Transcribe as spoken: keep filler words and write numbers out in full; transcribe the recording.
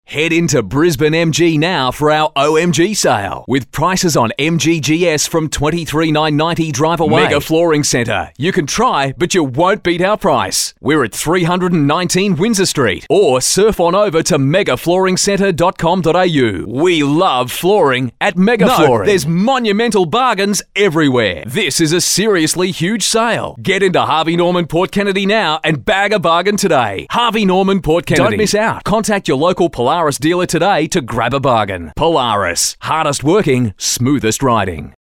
Head into Brisbane M G now for our O M G sale with prices on M G G S from twenty-three thousand nine hundred ninety dollars drive away. Mega Flooring Centre. You can try, but you won't beat our price. We're at three hundred nineteen Windsor Street, or surf on over to mega flooring centre dot com dot a u. We love flooring at Mega no, Flooring. There's monumental bargains everywhere. This is a seriously huge sale. Get into Harvey Norman Port Kennedy now and bag a bargain today. Harvey Norman Port Kennedy. Don't miss out. Contact your local Polaris Polaris dealer today to grab a bargain. Polaris. Hardest working, smoothest riding.